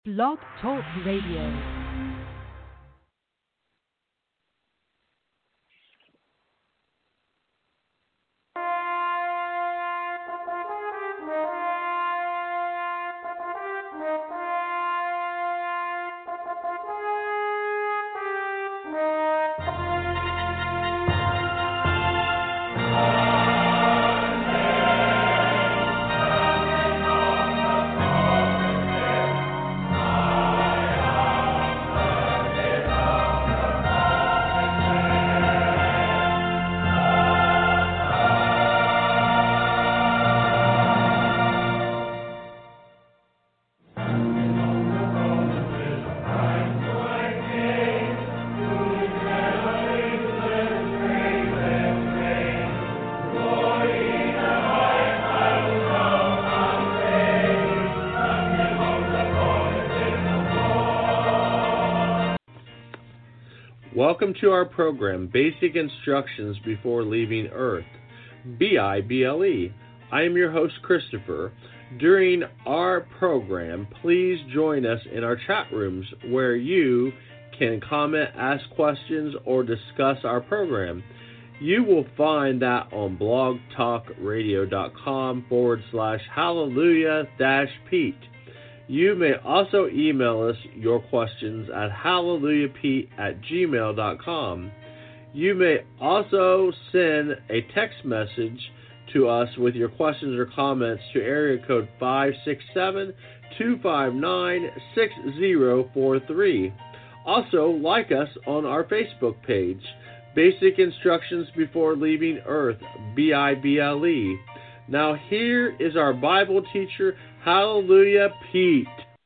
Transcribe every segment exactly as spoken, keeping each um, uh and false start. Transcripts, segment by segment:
Blog Talk Radio. Welcome to our program, Basic Instructions Before Leaving Earth, B I B L E. I am your host, Christopher. During our program, please join us in our chat rooms where you can comment, ask questions, or discuss our program. You will find that on blogtalkradio.com forward slash hallelujah dash Pete. You may also email us your questions at hallelujahpete at gmail dot com. You may also send a text message to us with your questions or comments to area code five six seven, two five nine, six zero four three. Also, like us on our Facebook page, Basic Instructions Before Leaving Earth, B I B L E. Now here is our Bible teacher, Hallelujah Pete.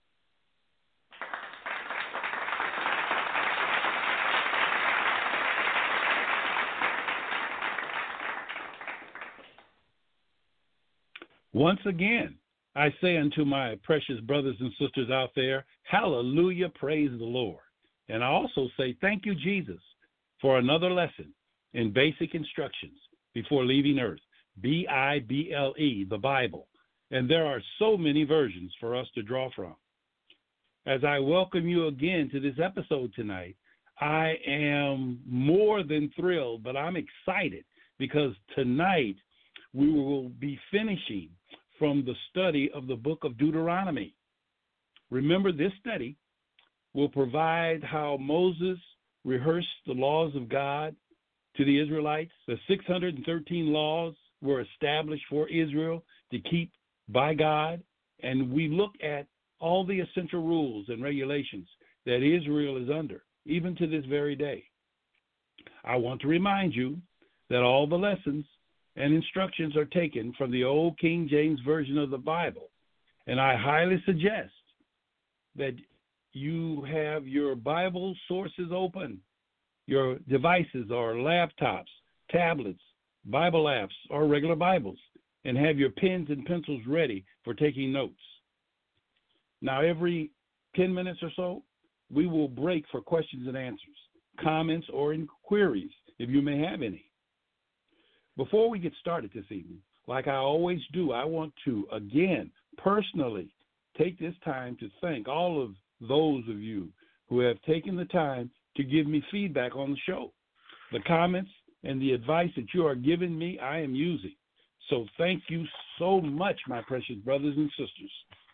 Once again, I say unto my precious brothers and sisters out there, hallelujah, praise the Lord. And I also say thank you, Jesus, for another lesson in basic instructions before leaving earth, B I B L E, the Bible. And there are so many versions for us to draw from. As I welcome you again to this episode tonight, I am more than thrilled, but I'm excited because tonight we will be finishing from the study of the book of Deuteronomy. Remember, this study will provide how Moses rehearsed the laws of God to the Israelites. The six hundred thirteen laws were established for Israel to keep by God, and we look at all the essential rules and regulations that Israel is under, even to this very day. I want to remind you that all the lessons and instructions are taken from the old King James Version of the Bible, and I highly suggest that you have your Bible sources open, your devices or laptops, tablets, Bible apps, or regular Bibles, and have your pens and pencils ready for taking notes. Now, every ten minutes or so, we will break for questions and answers, comments, or inquiries, if you may have any. Before we get started this evening, like I always do, I want to, again, personally take this time to thank all of those of you who have taken the time to give me feedback on the show. The comments and the advice that you are giving me, I am using. So thank you so much, my precious brothers and sisters.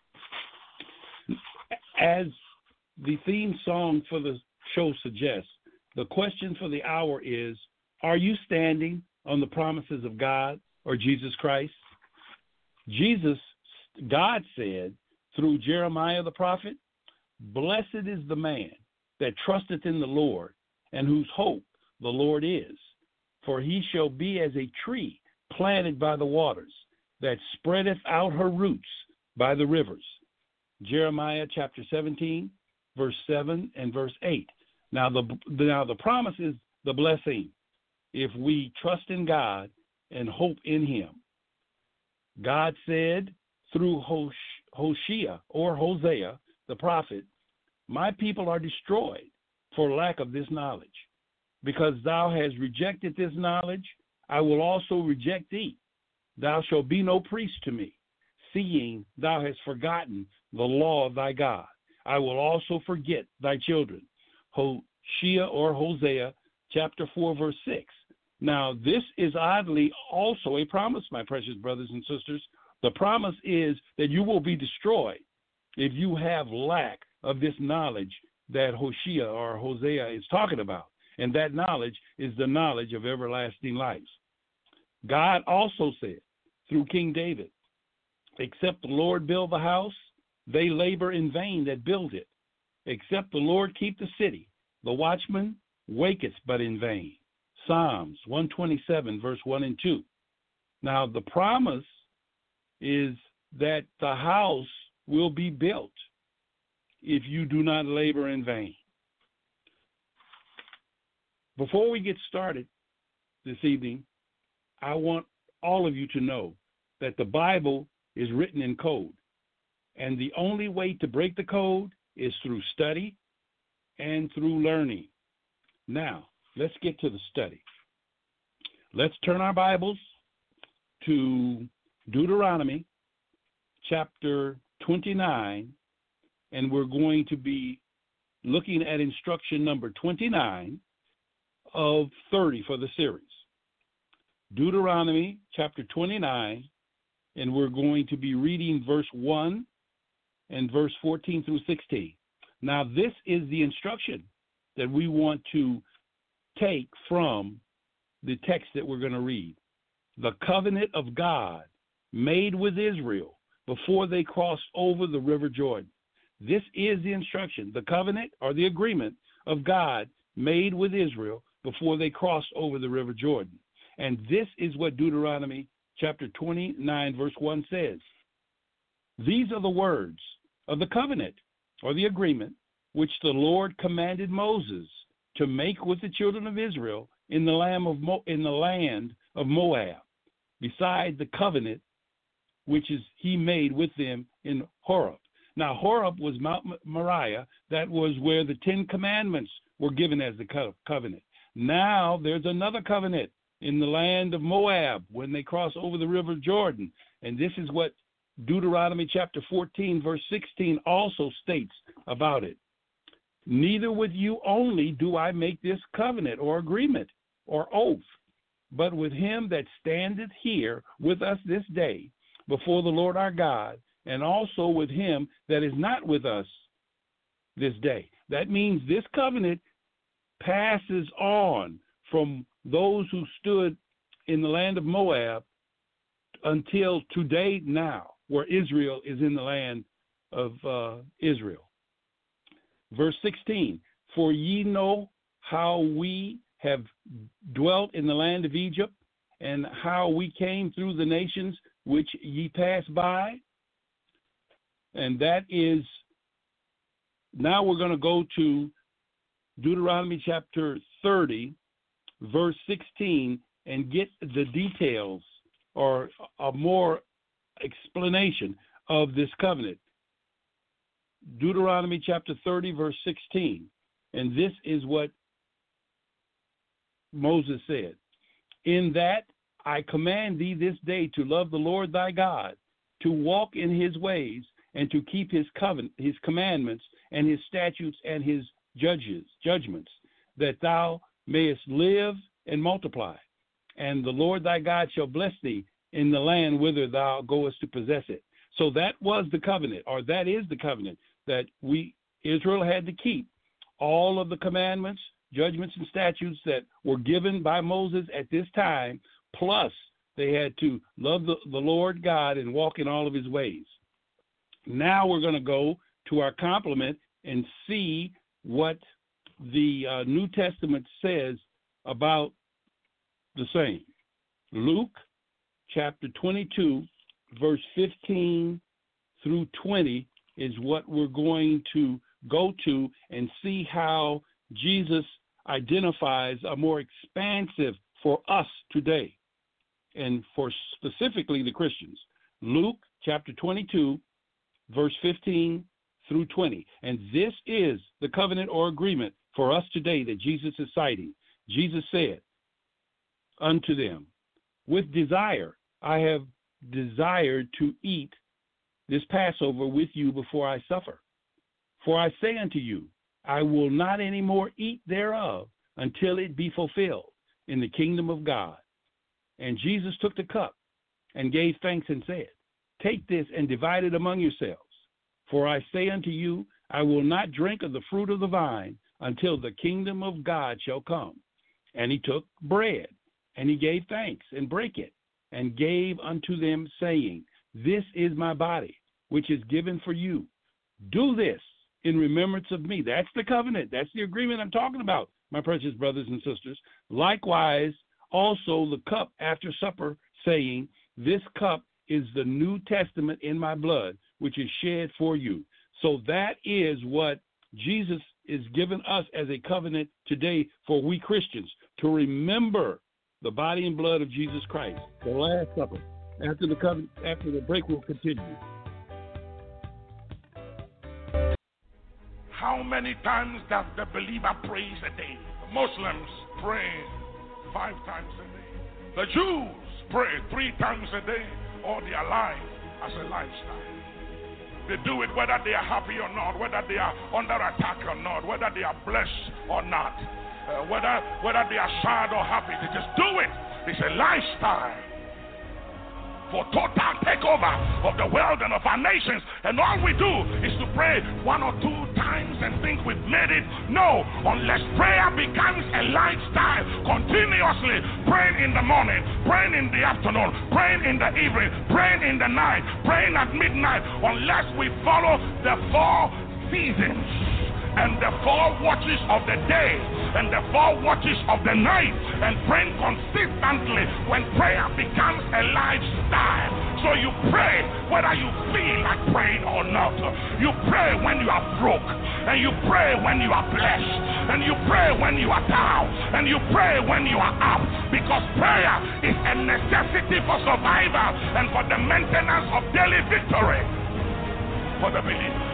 As the theme song for the show suggests, the question for the hour is, are you standing on the promises of God or Jesus Christ? Jesus, God said through Jeremiah the prophet, blessed is the man that trusteth in the Lord and whose hope the Lord is, for he shall be as a tree planted by the waters, that spreadeth out her roots by the rivers. Jeremiah chapter seventeen, verse seven and verse eight. Now the now the promise is the blessing if we trust in God and hope in him. God said through Hosea or Hosea the prophet, my people are destroyed for lack of this knowledge. Because thou hast rejected this knowledge, I will also reject thee. Thou shalt be no priest to me, seeing thou hast forgotten the law of thy God. I will also forget thy children. Hosea or Hosea, chapter four, verse six. Now, this is oddly also a promise, my precious brothers and sisters. The promise is that you will be destroyed if you have lack of this knowledge that Hosea or Hosea is talking about. And that knowledge is the knowledge of everlasting life. God also said through King David, except the Lord build the house, they labor in vain that build it. Except the Lord keep the city, the watchman waketh but in vain. Psalms one twenty-seven, verse one and two. Now, the promise is that the house will be built if you do not labor in vain. Before we get started this evening, I want all of you to know that the Bible is written in code, and the only way to break the code is through study and through learning. Now, let's get to the study. Let's turn our Bibles to Deuteronomy chapter twenty-nine, and we're going to be looking at instruction number twenty-nine of thirty for the series. Deuteronomy chapter twenty-nine, and we're going to be reading verse one and verse fourteen through sixteen. Now, this is the instruction that we want to take from the text that we're going to read. The covenant of God made with Israel before they crossed over the river Jordan. This is the instruction, the covenant or the agreement of God made with Israel before they crossed over the river Jordan. And this is what Deuteronomy chapter twenty-nine, verse one says. These are the words of the covenant or the agreement which the Lord commanded Moses to make with the children of Israel in the land of Mo- in the land of Moab, beside the covenant which is he made with them in Horeb. Now, Horeb was Mount Moriah. That was where the Ten Commandments were given as the co- covenant. Now there's another covenant in the land of Moab when they cross over the river Jordan. And this is what Deuteronomy chapter fourteen, verse sixteen also states about it. Neither with you only do I make this covenant or agreement or oath, but with him that standeth here with us this day before the Lord our God, and also with him that is not with us this day. That means this covenant passes on from those who stood in the land of Moab until today now, where Israel is in the land of uh, Israel. Verse sixteen, for ye know how we have dwelt in the land of Egypt, and how we came through the nations which ye passed by. And that is, now we're going to go to Deuteronomy chapter thirty, verse sixteen, and get the details or a more explanation of this covenant. Deuteronomy chapter thirty, verse sixteen. And this is what Moses said. In that I command thee this day to love the Lord thy God, to walk in his ways, and to keep his covenant, his commandments, and his statutes, and his judges, judgments, that thou mayest live and multiply. And the Lord thy God shall bless thee in the land whither thou goest to possess it. So that was the covenant, or that is the covenant that we, Israel, had to keep. All of the commandments, judgments, and statutes that were given by Moses at this time, plus they had to love the, the Lord God and walk in all of his ways. Now we're going to go to our complement and see what the uh, New Testament says about the same. Luke chapter twenty-two, verse fifteen through twenty is what we're going to go to and see how Jesus identifies a more expansive for us today and for specifically the Christians. Luke chapter twenty-two, verse fifteen through twenty. And this is the covenant or agreement for us today that Jesus is citing. Jesus said unto them, with desire I have desired to eat this Passover with you before I suffer. For I say unto you, I will not any more eat thereof until it be fulfilled in the kingdom of God. And Jesus took the cup and gave thanks and said, Take this and divide it among yourselves. For I say unto you, I will not drink of the fruit of the vine until the kingdom of God shall come. And he took bread, and he gave thanks, and brake it, and gave unto them, saying, This is my body, which is given for you. Do this in remembrance of me. That's the covenant. That's the agreement I'm talking about, my precious brothers and sisters. Likewise, also the cup after supper, saying, This cup is the New Testament in my blood, which is shed for you. So that is what Jesus is giving us as a covenant today for we Christians, to remember the body and blood of Jesus Christ, the Last Supper. After the covenant, after the break, we'll continue. How many times does the believer praise a day? The Muslims pray five times a day. The Jews pray three times a day all their life as a lifestyle. They do it whether they are happy or not, whether they are under attack or not, whether they are blessed or not, uh, whether whether they are sad or happy. They just do it. It's a lifestyle for total takeover of the world and of our nations. And all we do is to pray one or two times and think we've made it. No, unless prayer becomes a lifestyle, continuously praying in the morning, praying in the afternoon, praying in the evening, praying in the night, praying at midnight, unless we follow the four seasons and the four watches of the day and the four watches of the night, and praying consistently, when prayer becomes a lifestyle. So you pray whether you feel like praying or not. You pray when you are broke, and you pray when you are blessed, and you pray when you are down, and you pray when you are up, because prayer is a necessity for survival and for the maintenance of daily victory for the believer.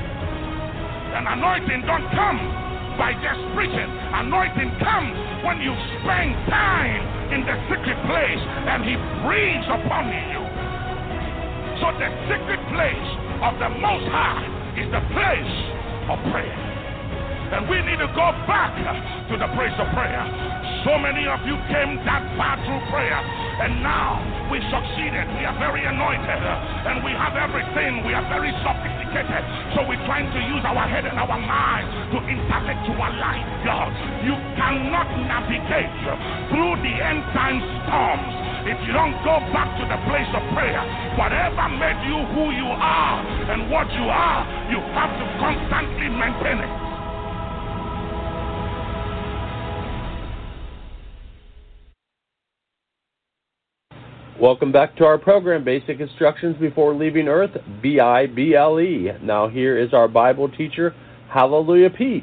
And anointing don't come by just preaching. Anointing comes when you spend time in the secret place and he breathes upon you. So the secret place of the Most High is the place of prayer. And we need to go back to the place of prayer. So many of you came that far through prayer, and now we succeeded. We are very anointed, and we have everything. We are very sophisticated. So we're trying to use our head and our mind to intellectualize God. You cannot navigate through the end time storms if you don't go back to the place of prayer. Whatever made you who you are and what you are, you have to constantly maintain it. Welcome back to our program, Basic Instructions Before Leaving Earth, B I B L E. Now here is our Bible teacher, Hallelujah Pete.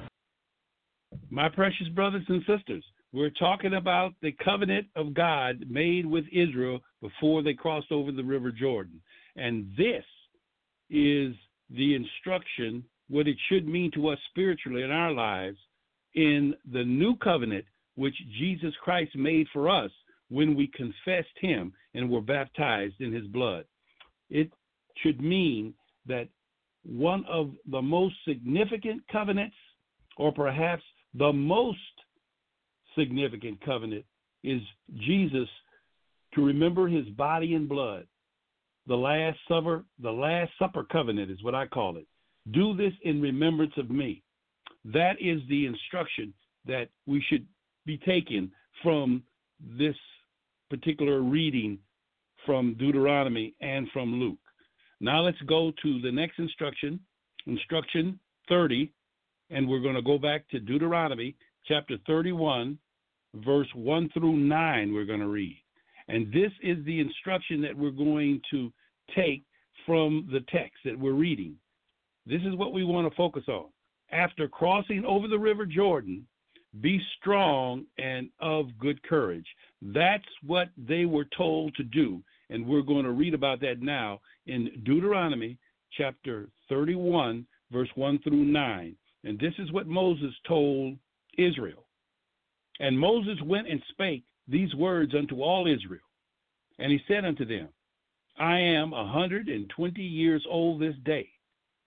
My precious brothers and sisters, we're talking about the covenant of God made with Israel before they crossed over the River Jordan. And this is the instruction, what it should mean to us spiritually in our lives, in the new covenant which Jesus Christ made for us when we confessed him and were baptized in his blood. It should mean that one of the most significant covenants, or perhaps the most significant covenant, is Jesus to remember his body and blood. The Last Supper, the Last Supper covenant is what I call it. Do this in remembrance of me. That is the instruction that we should be taking from this particular reading from Deuteronomy and from Luke. Now let's go to the next instruction, instruction thirty, and we're going to go back to Deuteronomy chapter thirty-one, verse one through nine we're going to read. And this is the instruction that we're going to take from the text that we're reading. This is what we want to focus on. After crossing over the river Jordan, be strong and of good courage. That's what they were told to do. And we're going to read about that now in Deuteronomy chapter thirty-one, verse one through nine. And this is what Moses told Israel. And Moses went and spake these words unto all Israel. And he said unto them, I am a hundred and twenty years old this day.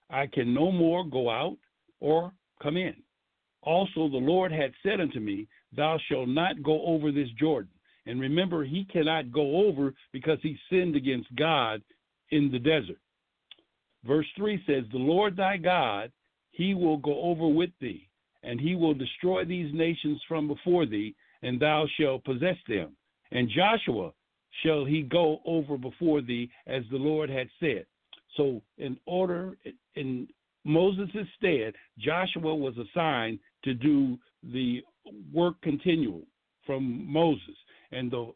I can no more go out or come in. Also, the Lord had said unto me, thou shalt not go over this Jordan. And remember, he cannot go over because he sinned against God in the desert. Verse three says, the Lord thy God, he will go over with thee, and he will destroy these nations from before thee, and thou shalt possess them. And Joshua shall he go over before thee, as the Lord had said. So in order, in Moses' stead, Joshua was assigned to do the work continual from Moses. And the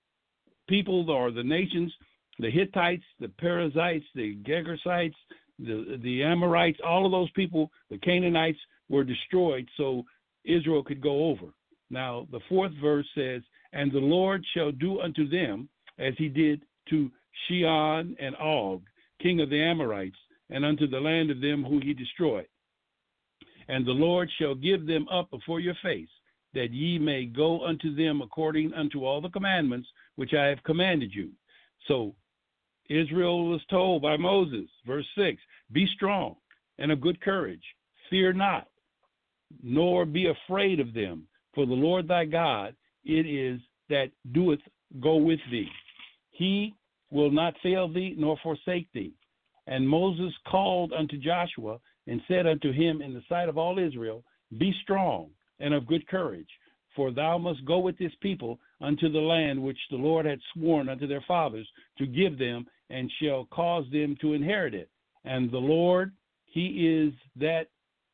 people or the nations, the Hittites, the Perizzites, the Gergesites, the, the Amorites, all of those people, the Canaanites, were destroyed so Israel could go over. Now, the fourth verse says, and the Lord shall do unto them as he did to Sihon and Og, king of the Amorites, and unto the land of them who he destroyed. And the Lord shall give them up before your face, that ye may go unto them according unto all the commandments which I have commanded you. So Israel was told by Moses, verse six, be strong and of good courage, fear not, nor be afraid of them, for the Lord thy God it is that doeth go with thee. He will not fail thee nor forsake thee. And Moses called unto Joshua and said unto him in the sight of all Israel, be strong and of good courage, for thou must go with this people unto the land which the Lord had sworn unto their fathers to give them, and shall cause them to inherit it. And the Lord, he is that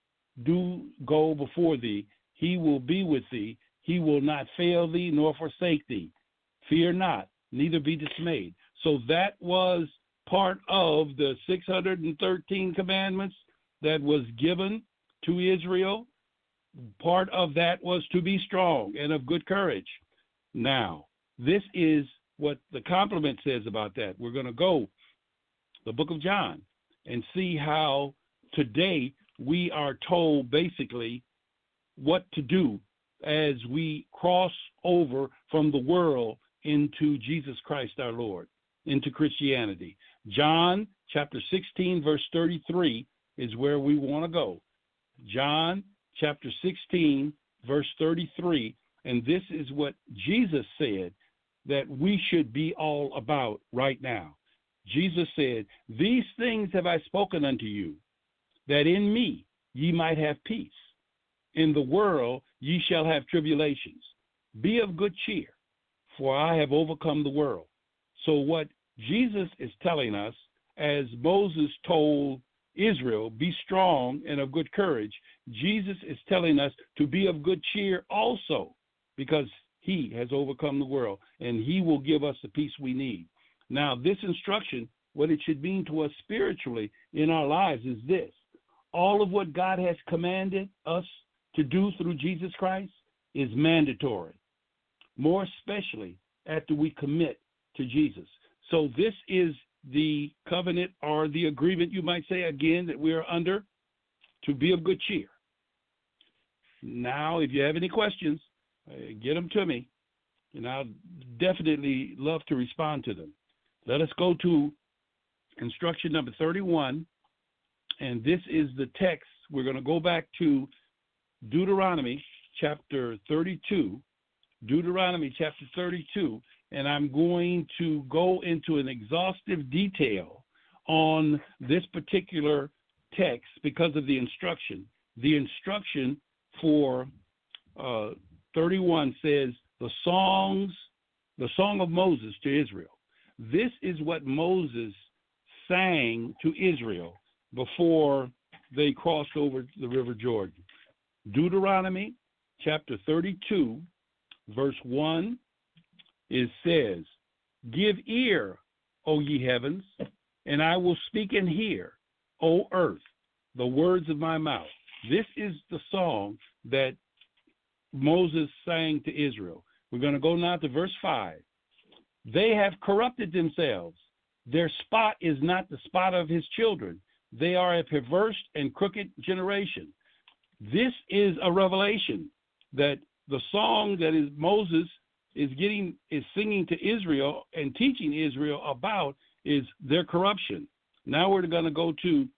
do go before thee. He will be with thee. He will not fail thee nor forsake thee. Fear not, neither be dismayed. So that was part of the six hundred thirteen commandments that was given to Israel. Part of that was to be strong and of good courage. Now, this is what the complement says about that. We're going to go the book of John and see how today we are told basically what to do as we cross over from the world into Jesus Christ our Lord, into Christianity. John chapter sixteen, verse thirty-three is where we want to go. John chapter sixteen, verse thirty-three, and this is what Jesus said that we should be all about right now. Jesus said, these things have I spoken unto you, that in me ye might have peace. In the world ye shall have tribulations. Be of good cheer, for I have overcome the world. So what Jesus is telling us, as Moses told Israel, be strong and of good courage, Jesus is telling us to be of good cheer also, because he has overcome the world, and he will give us the peace we need. Now, this instruction, what it should mean to us spiritually in our lives is this. All of what God has commanded us to do through Jesus Christ is mandatory, more especially after we commit to Jesus. So this is the covenant or the agreement, you might say, again, that we are under, to be of good cheer. Now, if you have any questions, uh, get them to me, and I'll definitely love to respond to them. Let us go to instruction number thirty-one, and this is the text. We're going to go back to Deuteronomy chapter thirty-two, Deuteronomy chapter thirty-two, and I'm going to go into an exhaustive detail on this particular text because of the instruction. The instruction for uh, thirty-one says the songs, the song of Moses to Israel. This is what Moses sang to Israel before they crossed over the River Jordan. Deuteronomy chapter thirty-two, verse one, it says, give ear, O ye heavens, and I will speak and hear, O earth, the words of my mouth. This is the song that Moses sang to Israel. We're going to go now to verse five. They have corrupted themselves. Their spot is not the spot of his children. They are a perverse and crooked generation. This is a revelation that the song that is Moses is getting is singing to Israel and teaching Israel about is their corruption. Now we're going to go to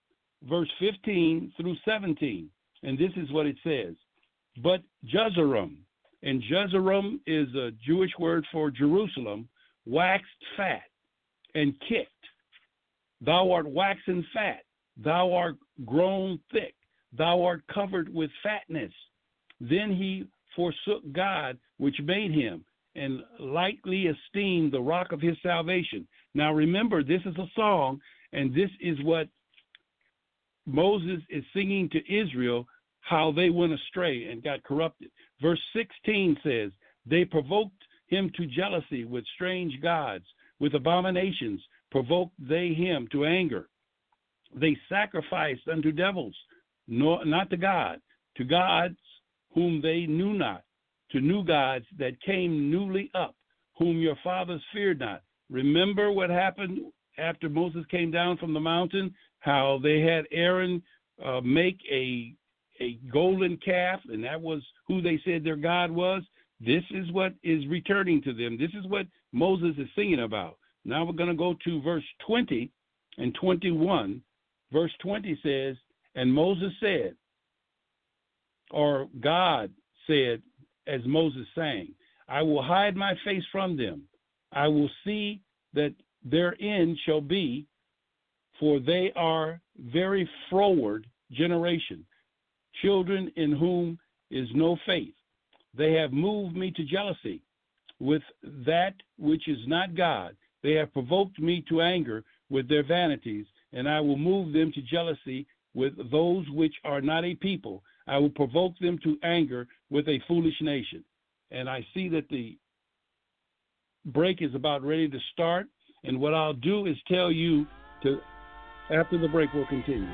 verse fifteen through seventeen. And this is what it says. But Jehoram, and Jehoram is a Jewish word for Jerusalem, waxed fat and kicked. Thou art waxen fat, thou art grown thick, thou art covered with fatness. Then he forsook God, which made him, and lightly esteemed the rock of his salvation. Now remember, this is a song, and this is what Moses is singing to Israel, how they went astray and got corrupted. Verse sixteen says, they provoked him to jealousy with strange gods, with abominations provoked they him to anger. They sacrificed unto devils, nor, not to God, to gods whom they knew not, to new gods that came newly up, whom your fathers feared not. Remember what happened after Moses came down from the mountain, how they had Aaron uh, make a a golden calf, and that was who they said their God was. This is what is returning to them. This is what Moses is singing about. Now we're going to go to verse twenty and twenty-one. Verse twenty says, and Moses said, or God said, as Moses sang, I will hide my face from them. I will see that their end shall be, for they are very froward generation, children in whom is no faith. They have moved me to jealousy with that which is not God. They have provoked me to anger with their vanities, and I will move them to jealousy with those which are not a people. I will provoke them to anger with a foolish nation. And I see that the break is about ready to start, and what I'll do is tell you to, after the break, we'll continue.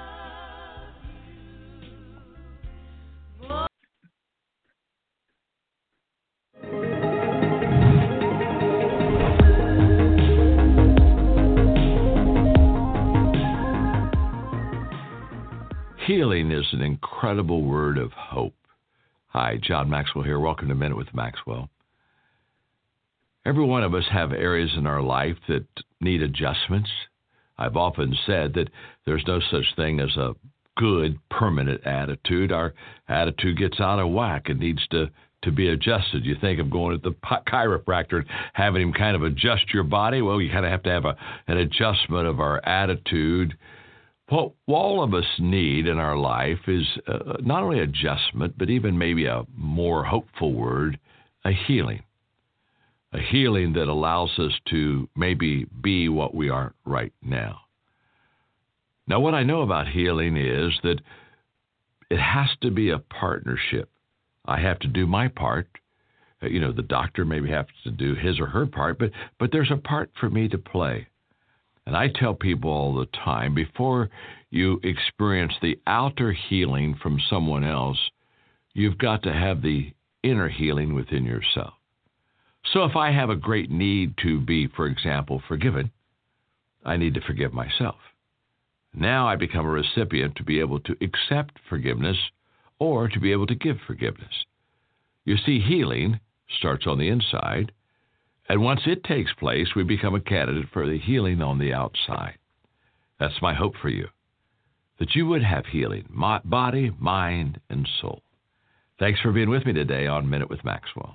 Healing is an incredible word of hope. Hi, John Maxwell here. Welcome to Minute with Maxwell. Every one of us have areas in our life that need adjustments. I've often said that there's no such thing as a good, permanent attitude. Our attitude gets out of whack and needs to, to be adjusted. You think of going to the chiropractor and having him kind of adjust your body. Well, you kind of have to have a, an adjustment of our attitude. What all of us need in our life is uh, not only adjustment, but even maybe a more hopeful word, a healing. A healing that allows us to maybe be what we aren't right now. Now, what I know about healing is that it has to be a partnership. I have to do my part. Uh, you know, the doctor maybe has to do his or her part, but but there's a part for me to play. And I tell people all the time, before you experience the outer healing from someone else, you've got to have the inner healing within yourself. So if I have a great need to be, for example, forgiven, I need to forgive myself. Now I become a recipient to be able to accept forgiveness or to be able to give forgiveness. You see, healing starts on the inside. And once it takes place, we become a candidate for the healing on the outside. That's my hope for you, that you would have healing, body, mind, and soul. Thanks for being with me today on Minute with Maxwell.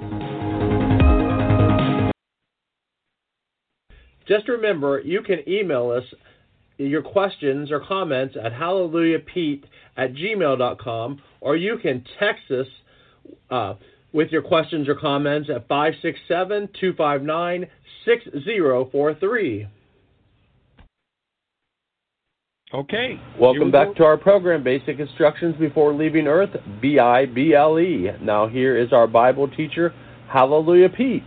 Just remember, you can email us your questions or comments at hallelujahpete at gmail dot com, or you can text us uh, with your questions or comments at five six seven, two five nine, six zero four three. Okay. Welcome back to our program, Basic Instructions Before Leaving Earth, B I B L E. Now here is our Bible teacher, Hallelujah Pete.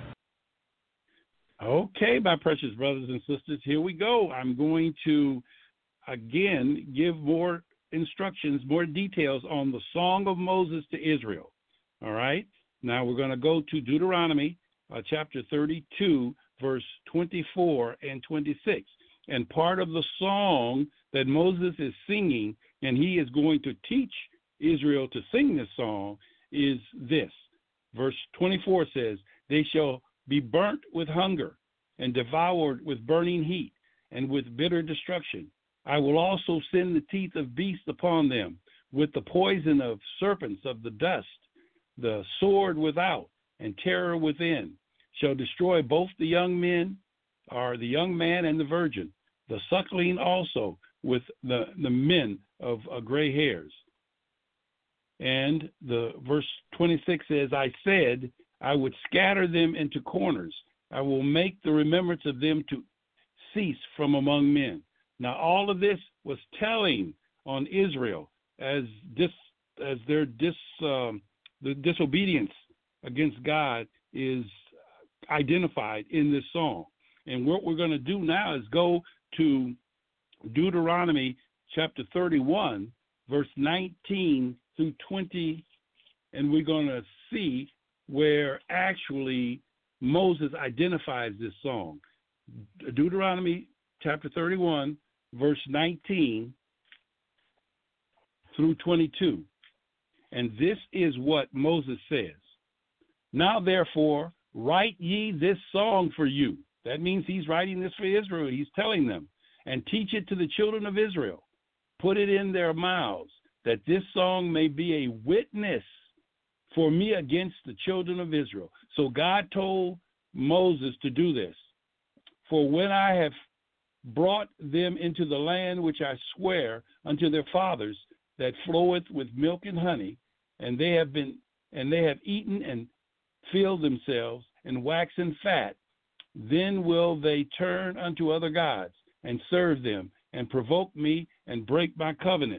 Okay, my precious brothers and sisters, here we go. I'm going to, again, give more instructions, more details on the Song of Moses to Israel. All right? Now we're going to go to Deuteronomy uh, chapter thirty-two, verse twenty-four and twenty-six. And part of the song that Moses is singing, and he is going to teach Israel to sing this song, is this. Verse twenty-four says, they shall be burnt with hunger and devoured with burning heat and with bitter destruction. I will also send the teeth of beasts upon them, with the poison of serpents of the dust, the sword without, and terror within, shall destroy both the young men, or the young man and the virgin, the suckling also, with the, the men of uh, gray hairs. And the verse twenty-six says, I said, I would scatter them into corners. I will make the remembrance of them to cease from among men. Now, all of this was telling on Israel as dis, as their dis, um, the disobedience against God is identified in this song. And what we're going to do now is go to Deuteronomy chapter thirty-one, verse nineteen through twenty, and we're going to see where actually Moses identifies this song. Deuteronomy chapter thirty-one, verse nineteen through twenty-two. And this is what Moses says. Now, therefore, write ye this song for you. That means he's writing this for Israel. He's telling them, and teach it to the children of Israel. Put it in their mouths, that this song may be a witness for me against the children of Israel. So God told Moses to do this. For when I have brought them into the land which I swear unto their fathers, that floweth with milk and honey, and they have been and they have eaten and filled themselves and waxen fat, then will they turn unto other gods and serve them and provoke me and break my covenant.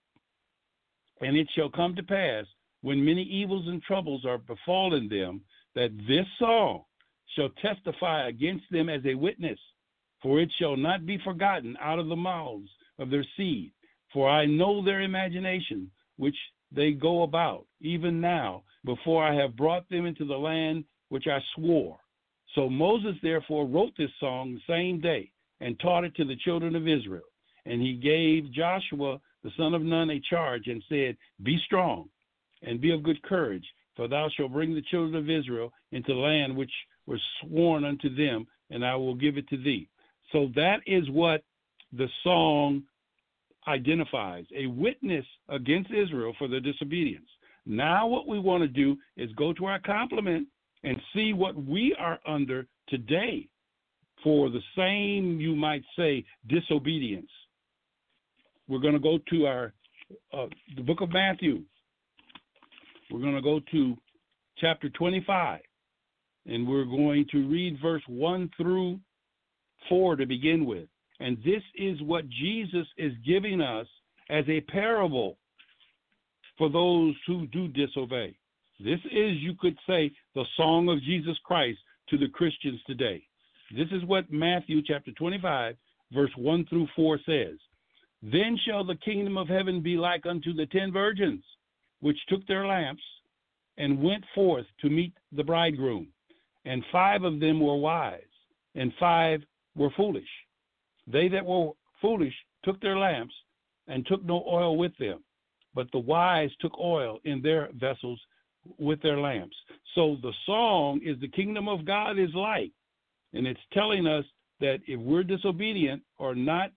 And it shall come to pass, when many evils and troubles are befallen them, that this song shall testify against them as a witness, for it shall not be forgotten out of the mouths of their seed. For I know their imagination, which they go about, even now, before I have brought them into the land which I swore. So Moses therefore wrote this song the same day, and taught it to the children of Israel. And he gave Joshua the son of Nun a charge, and said, Be strong, and be of good courage, for thou shalt bring the children of Israel into the land which was sworn unto them, and I will give it to thee. So that is what the song identifies, a witness against Israel for their disobedience. Now what we want to do is go to our complement and see what we are under today for the same, you might say, disobedience. We're going to go to our uh, the book of Matthew. We're going to go to chapter twenty-five, and we're going to read verse one through four to begin with. And this is what Jesus is giving us as a parable for those who do disobey. This is, you could say, the song of Jesus Christ to the Christians today. This is what Matthew chapter twenty-five, verse one through four says. Then shall the kingdom of heaven be like unto the ten virgins, which took their lamps and went forth to meet the bridegroom. And five of them were wise, and five were foolish. They that were foolish took their lamps and took no oil with them, but the wise took oil in their vessels with their lamps. So the song is the kingdom of God is like, and it's telling us that if we're disobedient or not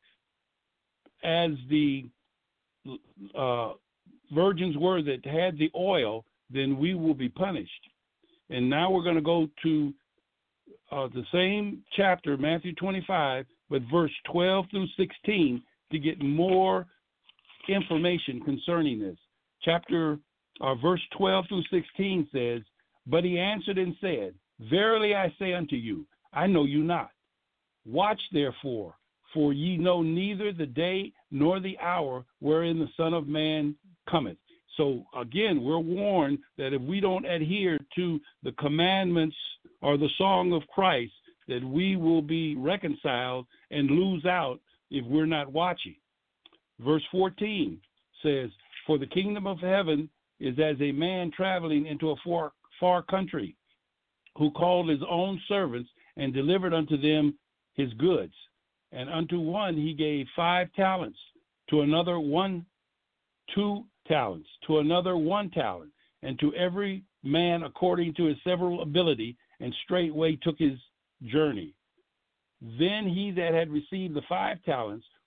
as the uh, virgins were that had the oil, then we will be punished. And now we're going to go to uh, the same chapter, Matthew twenty-five, but verse twelve through sixteen to get more information concerning this. Chapter, uh, verse twelve through sixteen says, But he answered and said, Verily I say unto you, I know you not. Watch therefore, for ye know neither the day nor the hour wherein the Son of Man cometh. So again, we're warned that if we don't adhere to the commandments or the song of Christ, that we will be reconciled and lose out if we're not watching. Verse fourteen says, For the kingdom of heaven is as a man traveling into a far, far country, who called his own servants and delivered unto them his goods. And unto one he gave five talents, to another one two talents, to another one talent, and to every man according to his several ability, and straightway took his journey. Then he that had received the five talents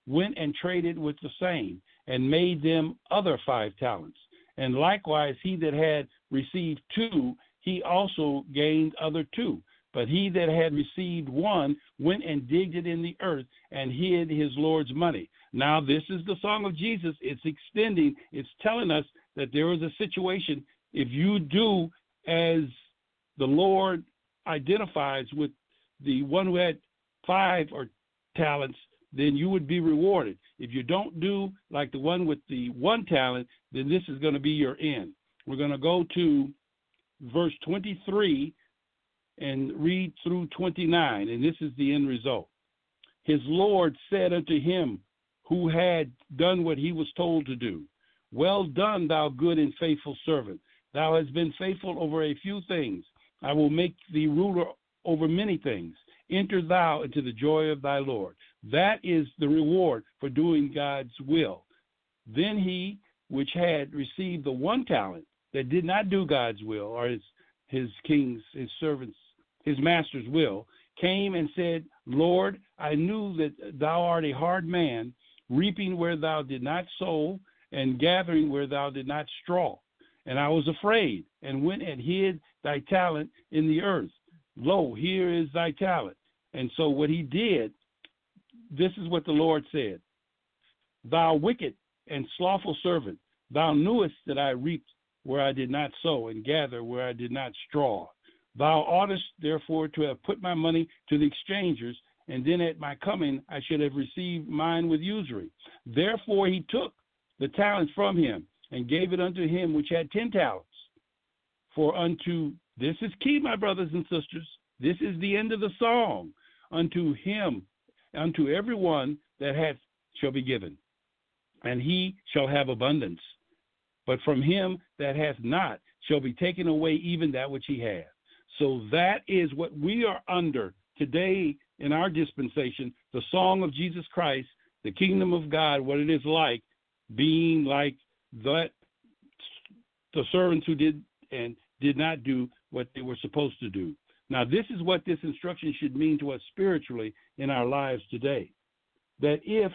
went and traded with the same, and made them other five talents. And likewise, he that had received two, he also gained other two. But he that had received one went and digged it in the earth and hid his Lord's money. Now, this is the song of Jesus. It's extending. It's telling us that there is a situation. If you do as the Lord identifies with the one who had five or talents, then you would be rewarded. If you don't do like the one with the one talent, then this is going to be your end. We're going to go to verse twenty-three and read through twenty-nine, and this is the end result. His Lord said unto him who had done what he was told to do, Well done, thou good and faithful servant. Thou hast been faithful over a few things. I will make thee ruler over many things. Enter thou into the joy of thy Lord. That is the reward for doing God's will. Then he which had received the one talent that did not do God's will, or his, his king's, his servants, his master's will, came and said, Lord, I knew that thou art a hard man, reaping where thou did not sow, and gathering where thou did not straw. And I was afraid, and went and hid thy talent in the earth. Lo, here is thy talent. And so what he did, this is what the Lord said. Thou wicked and slothful servant, thou knewest that I reaped where I did not sow, and gather where I did not straw. Thou oughtest therefore to have put my money to the exchangers, and then at my coming I should have received mine with usury. Therefore he took the talent from him, and gave it unto him which had ten talents. For unto, this is key, my brothers and sisters, this is the end of the song, unto him, unto everyone that hath shall be given, and he shall have abundance. But from him that hath not shall be taken away even that which he hath. So that is what we are under today in our dispensation, the song of Jesus Christ, the kingdom of God, what it is like, being like that the servants who did and did not do what they were supposed to do. Now, this is what this instruction should mean to us spiritually in our lives today. That if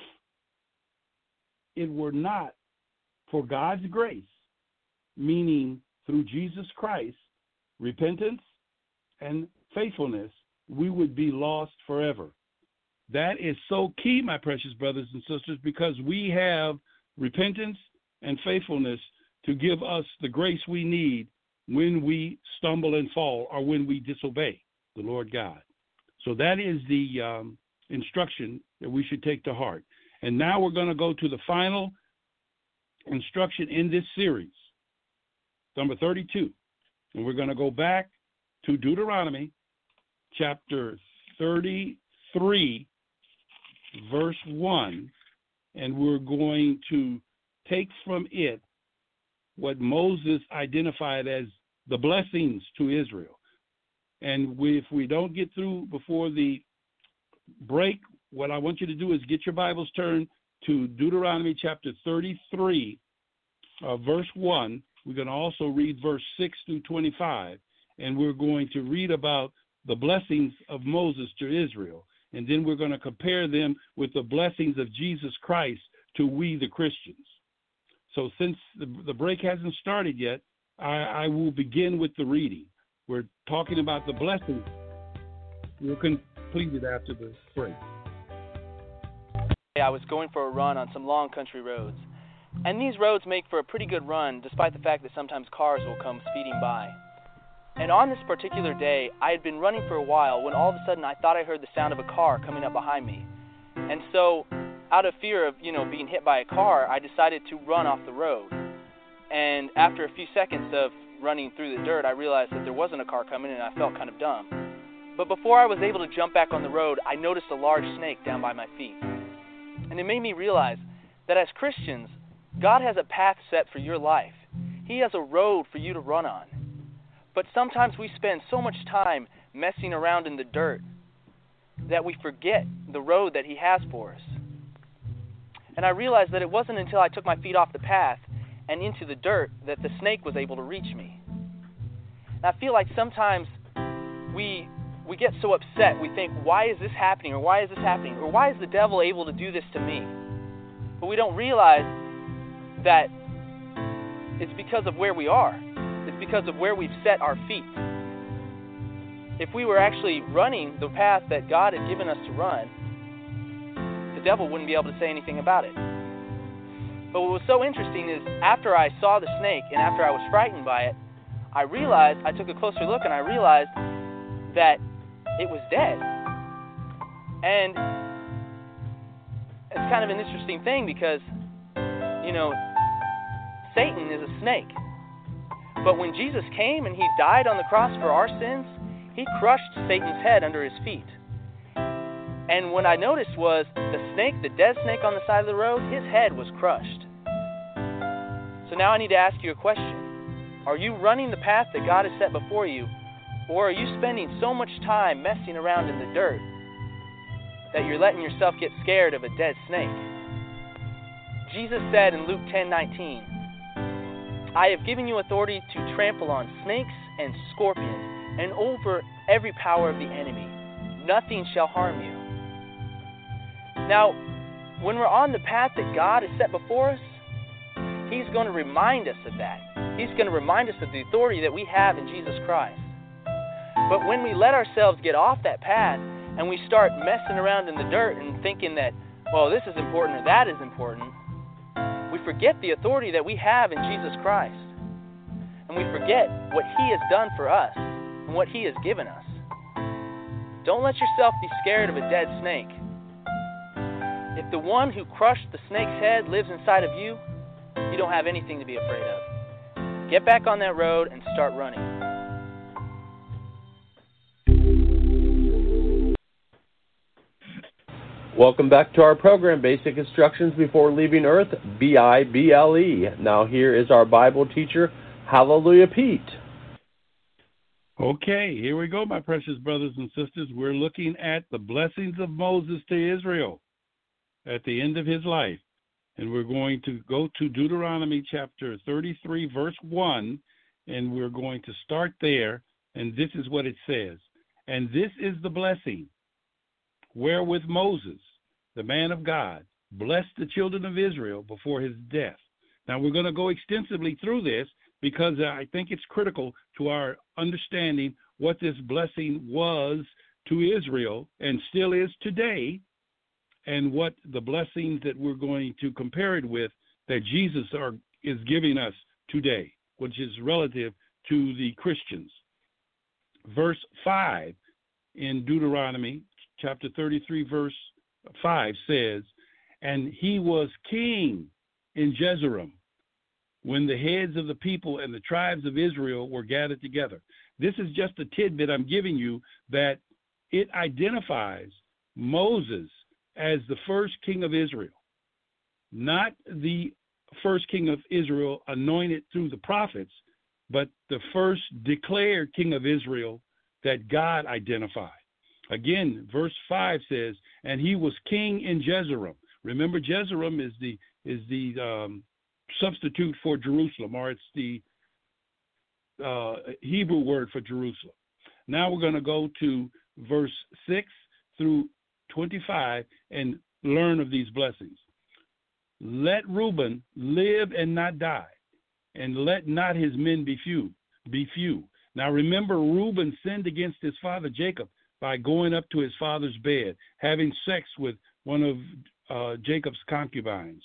it were not for God's grace, meaning through Jesus Christ, repentance and faithfulness, we would be lost forever. That is so key, my precious brothers and sisters, because we have repentance and faithfulness to give us the grace we need when we stumble and fall, or when we disobey the Lord God. So that is the um, instruction that we should take to heart. And now we're going to go to the final instruction in this series, number thirty-two. And we're going to go back to Deuteronomy chapter thirty-three, verse one, and we're going to take from it what Moses identified as the blessings to Israel. And we, if we don't get through before the break, what I want you to do is get your Bibles turned to Deuteronomy chapter thirty-three, uh, verse one. We're going to also read verse six through twenty-five, and we're going to read about the blessings of Moses to Israel. And then we're going to compare them with the blessings of Jesus Christ to we, the Christians. So since the, the break hasn't started yet, I, I will begin with the reading. We're talking about the blessings. We'll complete it after the break. I was going for a run on some long country roads. And these roads make for a pretty good run, despite the fact that sometimes cars will come speeding by. And on this particular day, I had been running for a while when all of a sudden I thought I heard the sound of a car coming up behind me. And so, out of fear of, you know, being hit by a car, I decided to run off the road. And after a few seconds of running through the dirt, I realized that there wasn't a car coming, and I felt kind of dumb. But before I was able to jump back on the road, I noticed a large snake down by my feet. And it made me realize that as Christians, God has a path set for your life. He has a road for you to run on. But sometimes we spend so much time messing around in the dirt that we forget the road that He has for us. And I realized that it wasn't until I took my feet off the path and into the dirt that the snake was able to reach me. And I feel like sometimes we we get so upset, we think, why is this happening, or why is this happening, or why is the devil able to do this to me? But we don't realize that it's because of where we are. It's because of where we've set our feet. If we were actually running the path that God had given us to run, the devil wouldn't be able to say anything about it. But what was so interesting is after I saw the snake and after I was frightened by it, I realized, I took a closer look and I realized that it was dead. And it's kind of an interesting thing because, you know, Satan is a snake. But when Jesus came and he died on the cross for our sins, he crushed Satan's head under his feet. And what I noticed was the snake, the dead snake on the side of the road, his head was crushed. So now I need to ask you a question. Are you running the path that God has set before you, or are you spending so much time messing around in the dirt that you're letting yourself get scared of a dead snake? Jesus said in Luke ten nineteen, I have given you authority to trample on snakes and scorpions and over every power of the enemy. Nothing shall harm you. Now, when we're on the path that God has set before us, He's going to remind us of that. He's going to remind us of the authority that we have in Jesus Christ. But when we let ourselves get off that path and we start messing around in the dirt and thinking that, well, this is important or that is important, we forget the authority that we have in Jesus Christ. And we forget what He has done for us and what He has given us. Don't let yourself be scared of a dead snake. If the one who crushed the snake's head lives inside of you, you don't have anything to be afraid of. Get back on that road and start running. Welcome back to our program, Basic Instructions Before Leaving Earth, B I B L E. Now here is our Bible teacher, Hallelujah Pete. Okay, here we go, my precious brothers and sisters. We're looking at the blessings of Moses to Israel at the end of his life. And we're going to go to Deuteronomy chapter thirty-three, verse one, and we're going to start there, and this is what it says. And this is the blessing wherewith Moses, the man of God, blessed the children of Israel before his death. Now, we're going to go extensively through this because I think it's critical to our understanding what this blessing was to Israel and still is today, and what the blessings that we're going to compare it with that Jesus are, is giving us today, which is relative to the Christians. Verse five in Deuteronomy chapter thirty-three, verse five says, and he was king in Jezreel when the heads of the people and the tribes of Israel were gathered together. This is just a tidbit I'm giving you that it identifies Moses as the first king of Israel, not the first king of Israel anointed through the prophets, but the first declared king of Israel that God identified. Again, verse five says, and he was king in Jezreel. Remember, Jezreel is the is the um, substitute for Jerusalem, or it's the uh, Hebrew word for Jerusalem. Now we're going to go to verse six through twenty-five and learn of these blessings. Let Reuben live and not die, and let not his men be few. Be few. Now remember, Reuben sinned against his father Jacob by going up to his father's bed, having sex with one of uh, Jacob's concubines.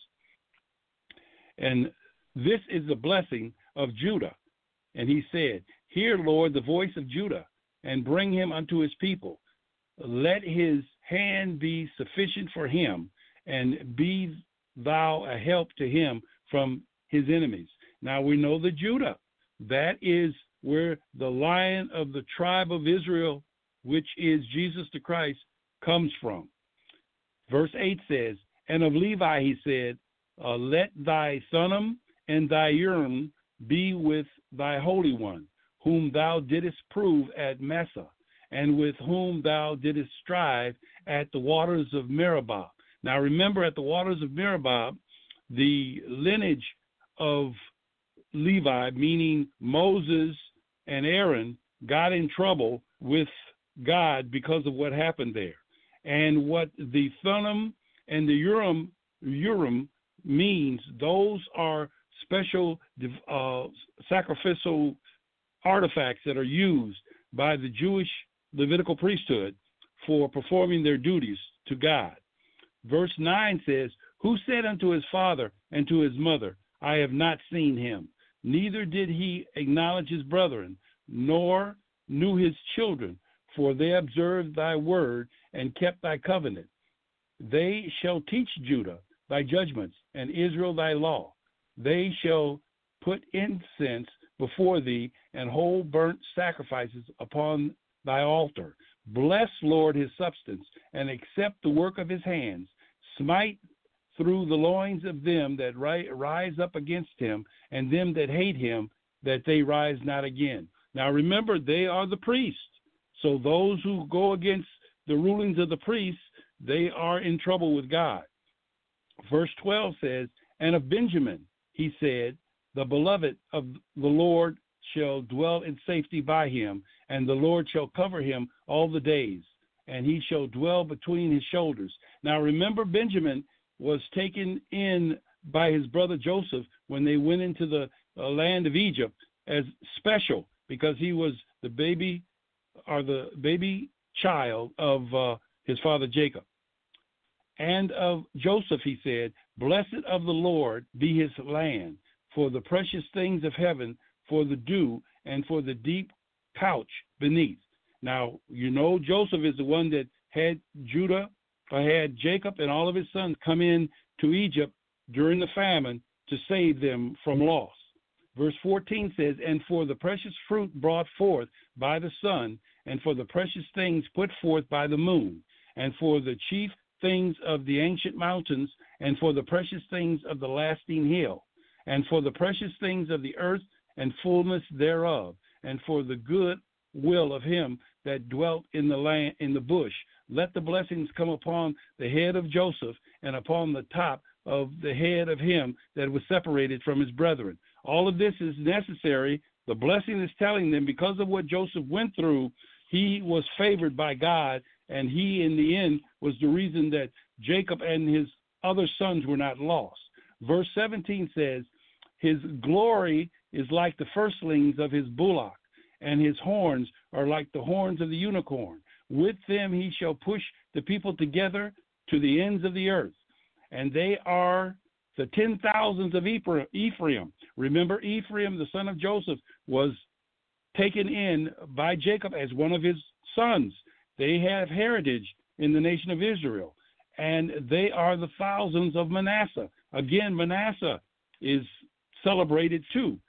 And this is the blessing of Judah. And he said, hear, Lord, the voice of Judah, and bring him unto his people. Let his hand be sufficient for him, and be thou a help to him from his enemies. Now we know that Judah, that is where the Lion of the tribe of Israel, which is Jesus the Christ, comes from. Verse eight says, and of Levi he said, uh, let thy Thummim and thy Urim be with thy Holy One, whom thou didst prove at Massah, and with whom thou didst strive at the waters of Meribah. Now remember, at the waters of Meribah, the lineage of Levi, meaning Moses and Aaron, got in trouble with God because of what happened there. And what the Thummim and the Urim, Urim means those are special uh, sacrificial artifacts that are used by the Jewish Levitical priesthood for performing their duties to God. Verse nine says, who said unto his father and to his mother, I have not seen him, neither did he acknowledge his brethren, nor knew his children, for they observed thy word and kept thy covenant. They shall teach Judah thy judgments, and Israel thy law. They shall put incense before thee, and whole burnt sacrifices upon thy altar. Bless, Lord, his substance, and accept the work of his hands. Smite through the loins of them that ri- rise up against him, and them that hate him, that they rise not again. Now remember, they are the priests. So those who go against the rulings of the priests, they are in trouble with God. Verse twelve says, and of Benjamin, he said, the beloved of the Lord shall dwell in safety by him, and the Lord shall cover him all the days, and he shall dwell between his shoulders. Now remember, Benjamin was taken in by his brother Joseph when they went into the uh, land of Egypt as special, because he was the baby or the baby child of uh, his father Jacob. And of Joseph, he said, blessed of the Lord be his land, for the precious things of heaven, for the dew, and for the deep couch beneath. Now, you know, Joseph is the one that had Judah, or had Jacob and all of his sons come in to Egypt during the famine to save them from loss. Verse fourteen says, and for the precious fruit brought forth by the sun, and for the precious things put forth by the moon, and for the chief things of the ancient mountains, and for the precious things of the lasting hill, and for the precious things of the earth and fullness thereof, and for the good will of him that dwelt in the land in the bush. Let the blessings come upon the head of Joseph, and upon the top of the head of him that was separated from his brethren. All of this is necessary. The blessing is telling them, because of what Joseph went through, he was favored by God, and he, in the end, was the reason that Jacob and his other sons were not lost. Verse seventeen says, his glory is like the firstlings of his bullock, and his horns are like the horns of the unicorn. With them he shall push the people together to the ends of the earth. And they are the ten thousands of Ephraim. Remember, Ephraim, the son of Joseph, was taken in by Jacob as one of his sons. They have heritage in the nation of Israel. And they are the thousands of Manasseh. Again, Manasseh is celebrated too.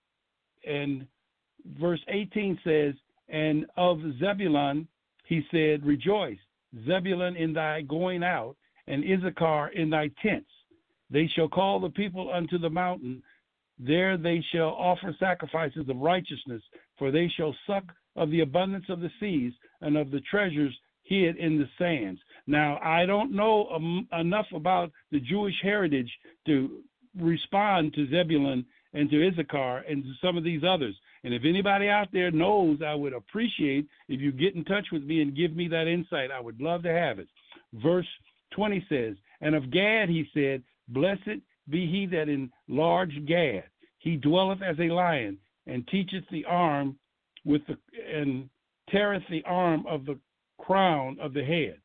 And verse eighteen says, and of Zebulun he said, rejoice, Zebulun, in thy going out, and Issachar in thy tents. They shall call the people unto the mountain. There they shall offer sacrifices of righteousness, for they shall suck of the abundance of the seas and of the treasures hid in the sands. Now, I don't know um, enough about the Jewish heritage to respond to Zebulun and to Issachar and to some of these others. And if anybody out there knows, I would appreciate if you get in touch with me and give me that insight. I would love to have it. Verse twenty says, and of Gad he said, blessed be he that enlarged Gad. He dwelleth as a lion, and teacheth the arm with the and teareth the arm of the crown of the head.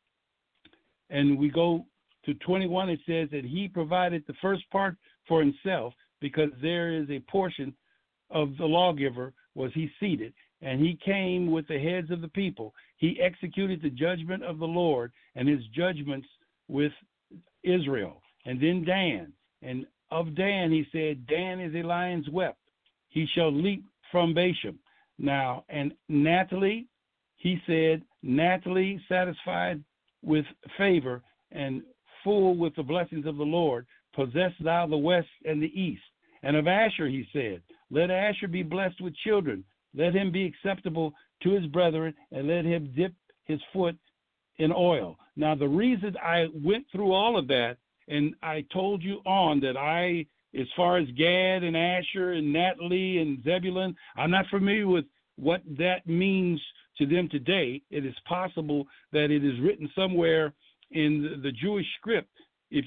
And we go to twenty-one, it says that he provided the first part for himself, because there is a portion of the lawgiver was he seated, and he came with the heads of the people. He executed the judgment of the Lord and his judgments with Israel. And then Dan, and of Dan he said, Dan is a lion's whelp. He shall leap from Bashan. Now, and Naphtali, he said, Naphtali satisfied with favor and full with the blessings of the Lord, possess thou the west and the east. And of Asher he said, let Asher be blessed with children. Let him be acceptable to his brethren, and let him dip his foot in oil. Now, the reason I went through all of that, and I told you on that I, as far as Gad and Asher and Naphtali and Zebulun, I'm not familiar with what that means to them today. It is possible that it is written somewhere in the Jewish script. If you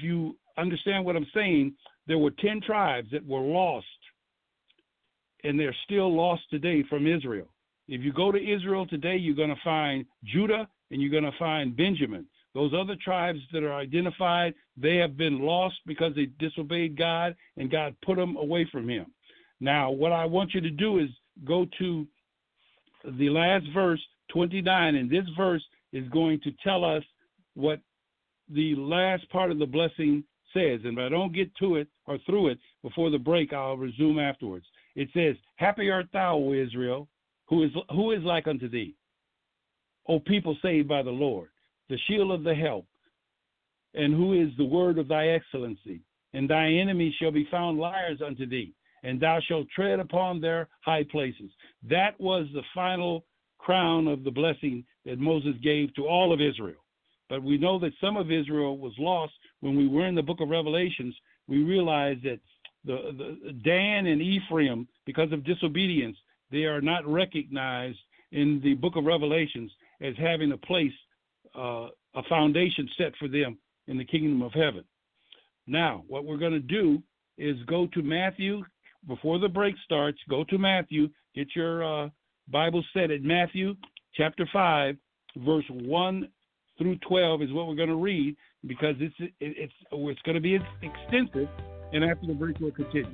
understand what I'm saying, there were ten tribes that were lost, and they're still lost today from Israel. If you go to Israel today, you're going to find Judah and you're going to find Benjamin. Those other tribes that are identified, they have been lost because they disobeyed God, and God put them away from him. Now, what I want you to do is go to the last verse, twenty-nine, and this verse is going to tell us what the last part of the blessing says. And if I don't get to it or through it before the break, I'll resume afterwards. It says, "Happy art thou, O Israel, who is who is like unto thee, O people saved by the Lord, the shield of the help, and who is the word of thy excellency. And thy enemies shall be found liars unto thee, and thou shalt tread upon their high places." That was the final crown of the blessing that Moses gave to all of Israel. But we know that some of Israel was lost. When we were in the book of Revelations, we realized that the, the Dan and Ephraim, because of disobedience, they are not recognized in the book of Revelations as having a place, uh, a foundation set for them in the kingdom of heaven. Now, what we're going to do is go to Matthew. Before the break starts, go to Matthew. Get your uh, Bible set at Matthew chapter five, verse one through twelve is what we're going to read, because it's it, it's it's going to be extensive, and after the break we'll continue.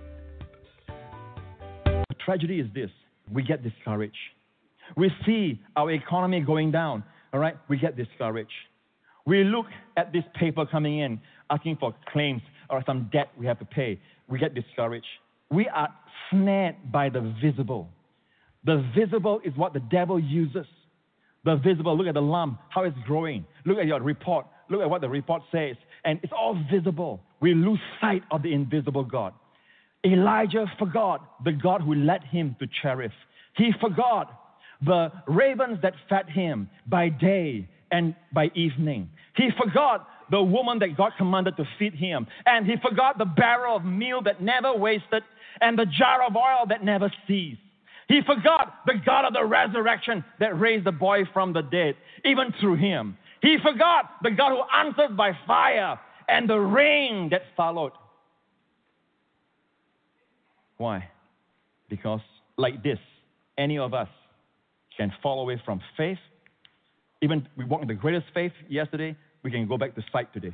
The tragedy is this: we get discouraged. We see our economy going down. All right, we get discouraged. We look at this paper coming in, asking for claims or some debt we have to pay. We get discouraged. We are snared by the visible. The visible is what the devil uses. The visible, look at the lump, how it's growing. Look at your report. Look at what the report says. And it's all visible. We lose sight of the invisible God. Elijah forgot the God who led him to Cherith. He forgot the ravens that fed him by day and by evening. He forgot the woman that God commanded to feed him. And he forgot the barrel of meal that never wasted and the jar of oil that never ceased. He forgot the God of the resurrection that raised the boy from the dead, even through him. He forgot the God who answered by fire and the rain that followed. Why? Because like this, any of us can fall away from faith. Even we walked in the greatest faith yesterday, we can go back to sight today.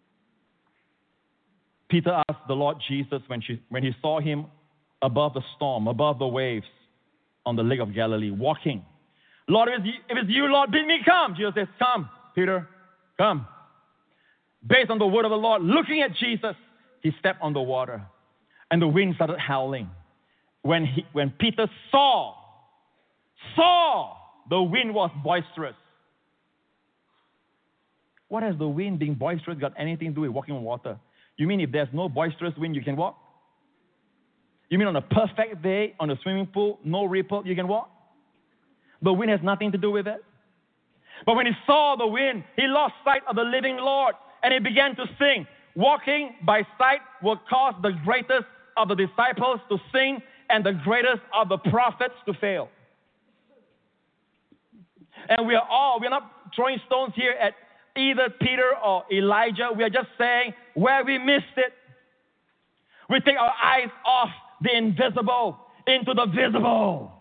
Peter asked the Lord Jesus when, she, when he saw him above the storm, above the waves on the Lake of Galilee, walking. "Lord, if it's you, if it's you Lord, bid me come." Jesus says, "Come, Peter, come." Based on the word of the Lord, looking at Jesus, he stepped on the water, and the wind started howling. When, he, when Peter saw, saw the wind was boisterous. What has the wind being boisterous got anything to do with walking on water? You mean if there's no boisterous wind, you can walk? You mean on a perfect day, on a swimming pool, no ripple, you can walk? The wind has nothing to do with it. But when he saw the wind, he lost sight of the living Lord, and he began to sing. Walking by sight will cause the greatest of the disciples to sing and the greatest of the prophets to fail. And we are all, we're not throwing stones here at either Peter or Elijah. We are just saying where we missed it. We take our eyes off the invisible into the visible.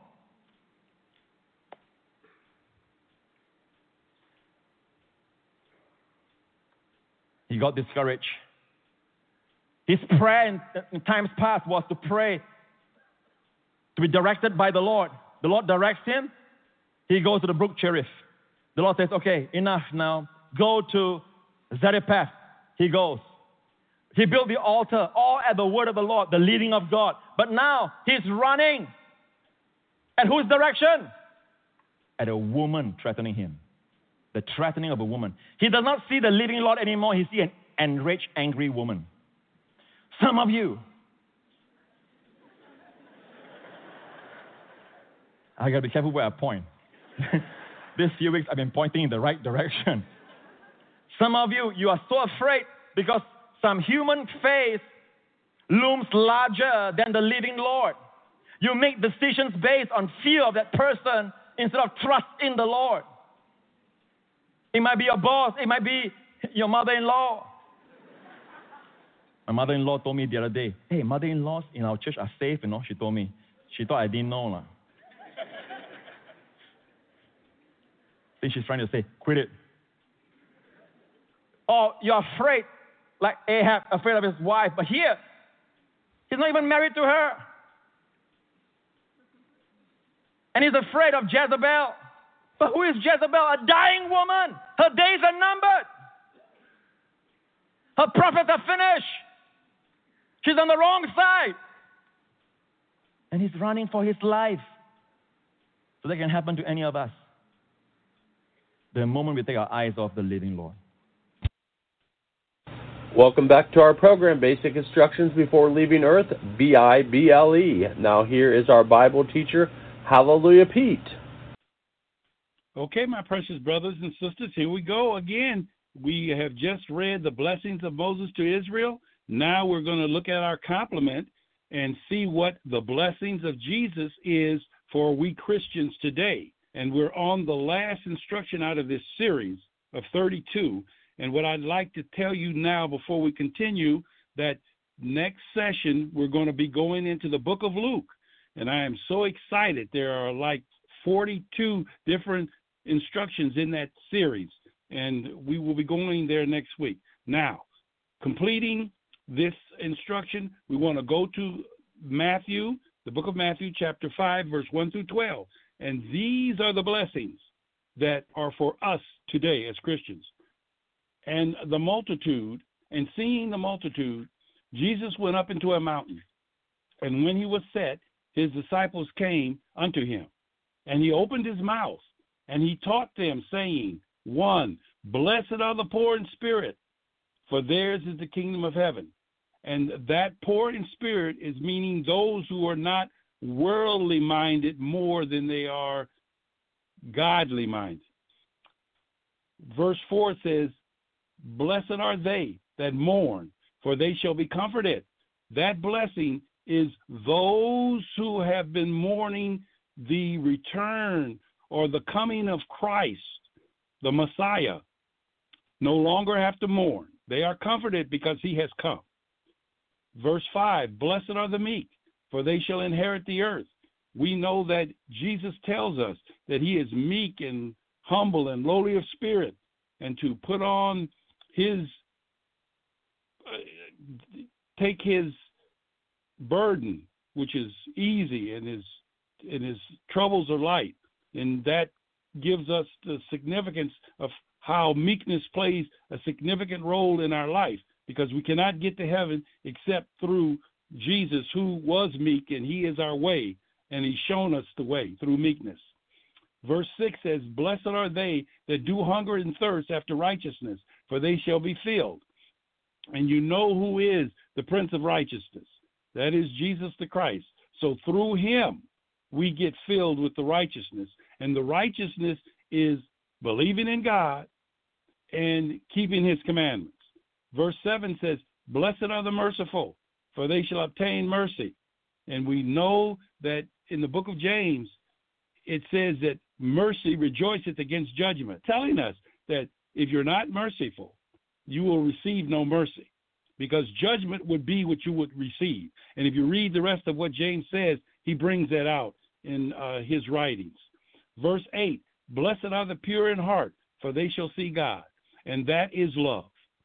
He got discouraged. His prayer in, in times past was to pray, to be directed by the Lord. The Lord directs him. He goes to the brook Cherith. The Lord says, "Okay, enough now. Go to Zarephath." He goes. He built the altar, all at the word of the Lord, the leading of God. But now he's running. At whose direction? At a woman threatening him. The threatening of a woman. He does not see the living Lord anymore. He sees an enraged, angry woman. Some of you, I got to be careful where I point. These few weeks I've been pointing in the right direction. Some of you, you are so afraid because some human face looms larger than the living Lord. You make decisions based on fear of that person instead of trust in the Lord. It might be your boss. It might be your mother-in-law. My mother-in-law told me the other day, hey, mother-in-laws in our church are safe, you know, she told me. She thought I didn't know. La. I think she's trying to say, quit it. Oh, you're afraid, like Ahab, afraid of his wife. But here, he's not even married to her. And he's afraid of Jezebel. But who is Jezebel? A dying woman. Her days are numbered. Her prophets are finished. She's on the wrong side. And he's running for his life. So that can happen to any of us. The moment we take our eyes off the living Lord. Welcome back to our program, Basic Instructions Before Leaving Earth, B I B L E. Now here is our Bible teacher, Hallelujah Pete. Okay, my precious brothers and sisters, here we go again. We have just read the blessings of Moses to Israel. Now we're going to look at our complement and see what the blessings of Jesus is for we Christians today. And we're on the last instruction out of this series of thirty-two. And what I'd like to tell you now before we continue, that next session we're going to be going into the book of Luke. And I am so excited. There are like forty-two different instructions in that series. And we will be going there next week. Now, completing this instruction, we want to go to Matthew, the book of Matthew, chapter five, verse one through twelve. And these are the blessings that are for us today as Christians. And the multitude, and seeing the multitude, Jesus went up into a mountain. And when he was set, his disciples came unto him. And he opened his mouth, and he taught them, saying, one, blessed are the poor in spirit, for theirs is the kingdom of heaven. And that poor in spirit is meaning those who are not worldly minded more than they are godly minded. Verse four says, blessed are they that mourn, for they shall be comforted. That blessing is those who have been mourning the return or the coming of Christ, the Messiah, no longer have to mourn. They are comforted because he has come. Verse five, blessed are the meek, for they shall inherit the earth. We know that Jesus tells us that he is meek and humble and lowly of spirit, and to put on his, uh, take his burden, which is easy, and his, and his troubles are light. And that gives us the significance of how meekness plays a significant role in our life, because we cannot get to heaven except through Jesus, who was meek, and he is our way, and he's shown us the way through meekness. Verse six says, blessed are they that do hunger and thirst after righteousness, for they shall be filled. And you know who is the Prince of Righteousness. That is Jesus the Christ. So through him, we get filled with the righteousness. And the righteousness is believing in God and keeping his commandments. Verse seven says, blessed are the merciful, for they shall obtain mercy. And we know that in the book of James, it says that mercy rejoiceth against judgment, telling us that if you're not merciful, you will receive no mercy, because judgment would be what you would receive. And if you read the rest of what James says, he brings that out in uh, his writings. Verse eight, blessed are the pure in heart, for they shall see God. And that is love.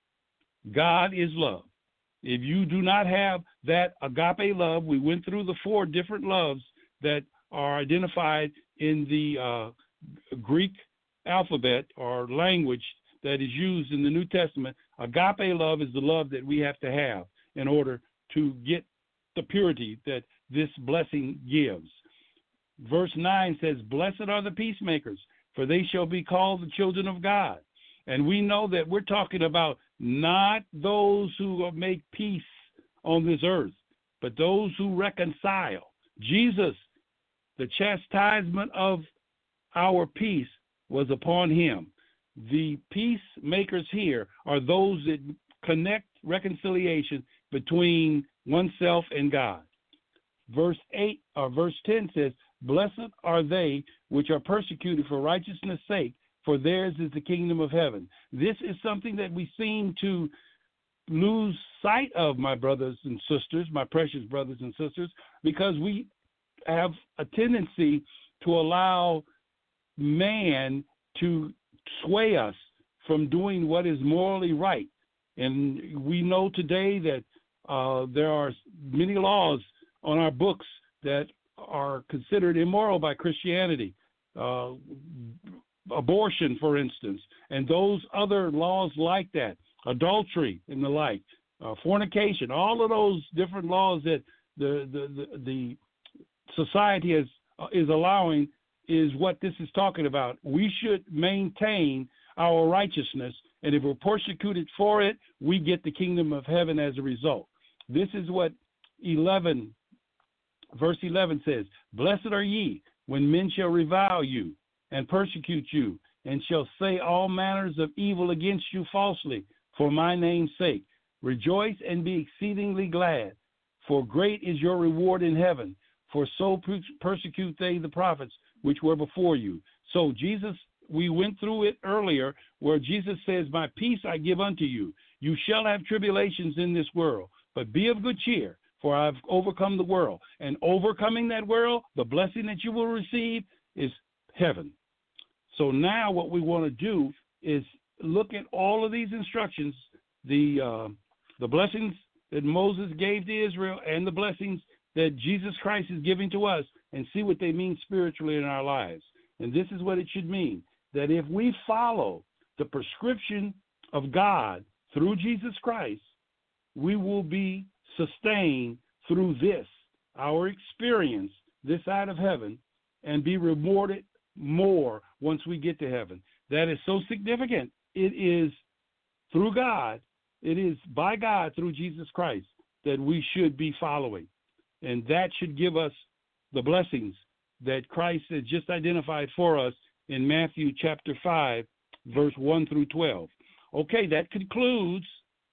God is love. If you do not have that agape love, we went through the four different loves that are identified in the uh, Greek alphabet or language that is used in the New Testament. Agape love is the love that we have to have in order to get the purity that this blessing gives. Verse nine says, blessed are the peacemakers, for they shall be called the children of God. And we know that we're talking about not those who make peace on this earth, but those who reconcile. Jesus, the chastisement of our peace was upon him. The peacemakers here are those that connect reconciliation between oneself and God. Verse eight or verse ten says, blessed are they which are persecuted for righteousness' sake, for theirs is the kingdom of heaven. This is something that we seem to lose sight of, my brothers and sisters, my precious brothers and sisters, because we have a tendency to allow man to sway us from doing what is morally right. And we know today that uh, there are many laws on our books that are considered immoral by Christianity. Uh, abortion, for instance, and those other laws like that, adultery and the like, uh, fornication, all of those different laws that the the, the, the society is, uh, is allowing is what this is talking about. We should maintain our righteousness, and if we're persecuted for it, we get the kingdom of heaven as a result. This is what eleven, verse eleven says, "Blessed are ye when men shall revile you and persecute you, and shall say all manners of evil against you falsely, for my name's sake. Rejoice and be exceedingly glad, for great is your reward in heaven. For so persecute they the prophets which were before you." So Jesus, we went through it earlier, where Jesus says, "My peace I give unto you. You shall have tribulations in this world, but be of good cheer, for I've overcome the world." And overcoming that world, the blessing that you will receive is heaven. So now what we want to do is look at all of these instructions, the uh, the blessings that Moses gave to Israel and the blessings that Jesus Christ is giving to us, and see what they mean spiritually in our lives. And this is what it should mean, that if we follow the prescription of God through Jesus Christ, we will be sustained through this, our experience this side of heaven, and be rewarded more once we get to heaven. That is so significant. It is through God, it is by God through Jesus Christ that we should be following. And that should give us the blessings that Christ has just identified for us in Matthew chapter five, verse one through twelve. Okay, that concludes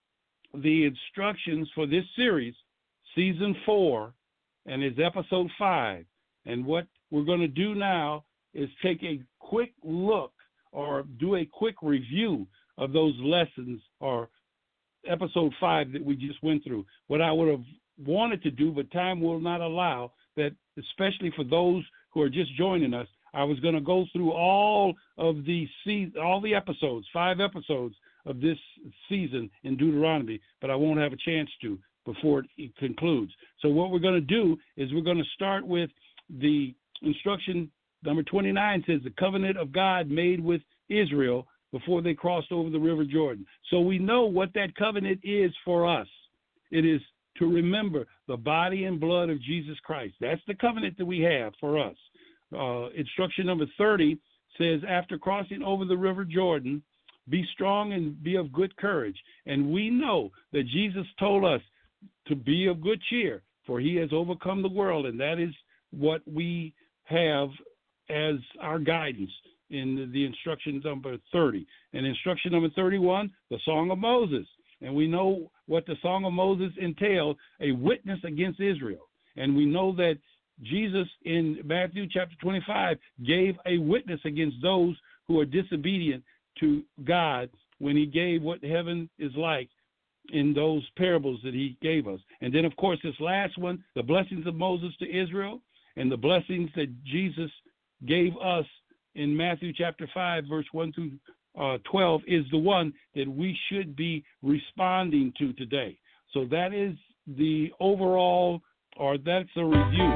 the instructions for this series, season four, and is episode five. And what we're going to do now is take a quick look or do a quick review of those lessons or episode five that we just went through. What I would have wanted to do, but time will not allow, that especially for those who are just joining us, I was going to go through all of the se- all the episodes, five episodes of this season in Deuteronomy, but I won't have a chance to before it concludes. So what we're going to do is we're going to start with the instruction number twenty-nine. Says the covenant of God made with Israel before they crossed over the River Jordan. So we know what that covenant is for us. It is to remember the body and blood of Jesus Christ. That's the covenant that we have for us. Uh, instruction number thirty says, after crossing over the River Jordan, be strong and be of good courage. And we know that Jesus told us to be of good cheer, for he has overcome the world. And that is what we have as our guidance in the instruction number thirty. And instruction number thirty-one, the Song of Moses. And we know what the Song of Moses entailed, a witness against Israel. And we know that Jesus in Matthew chapter twenty-five gave a witness against those who are disobedient to God when he gave what heaven is like in those parables that he gave us. And then, of course, this last one, the blessings of Moses to Israel and the blessings that Jesus gave us in Matthew chapter five, verse one through uh, twelve, is the one that we should be responding to today. So that is the overall, or that's a review.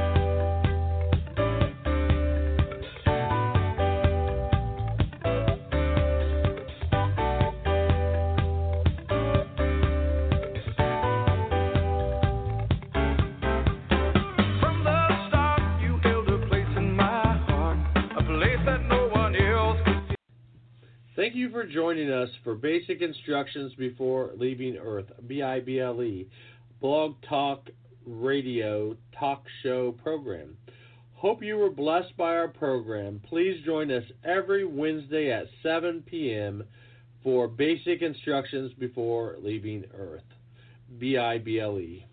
Thank you for joining us for Basic Instructions Before Leaving Earth, B I B L E, Blog Talk Radio Talk Show program. Hope you were blessed by our program. Please join us every Wednesday at seven p.m. for Basic Instructions Before Leaving Earth, B I B L E.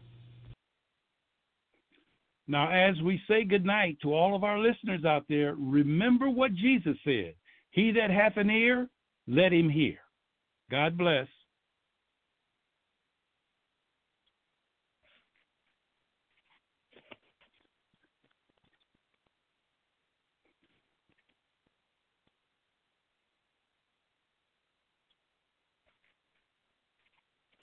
Now, as we say goodnight to all of our listeners out there, remember what Jesus said. He that hath an ear, let him hear. God bless.